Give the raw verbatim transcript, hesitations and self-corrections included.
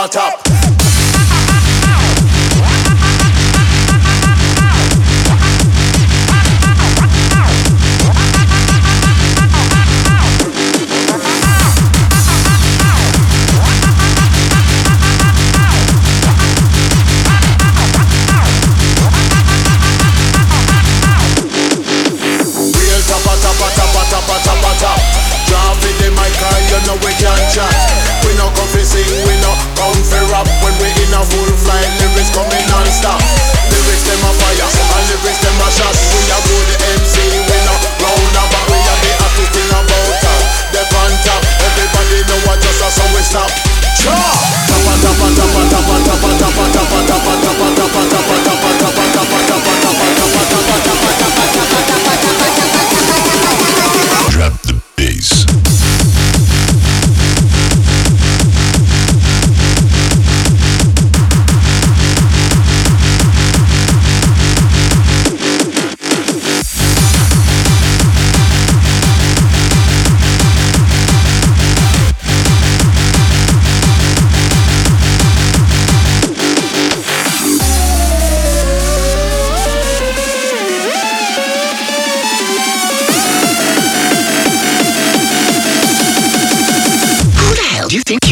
tapa tap. We can't chat. We no come fi sing, we no come fi rap. When we in a full flight, lyrics coming non-stop. Lyrics them a fire, and lyrics them a shot. We a good M C, we no round about. We a the hottest thing about us. They on top, everybody know what just a so we stop. Tapa tapa tapa tapa tapa tapa tapa tapa tapa tapa tapa tapa tapa tapa tapa tapa tapa. Drop the bass. Do you think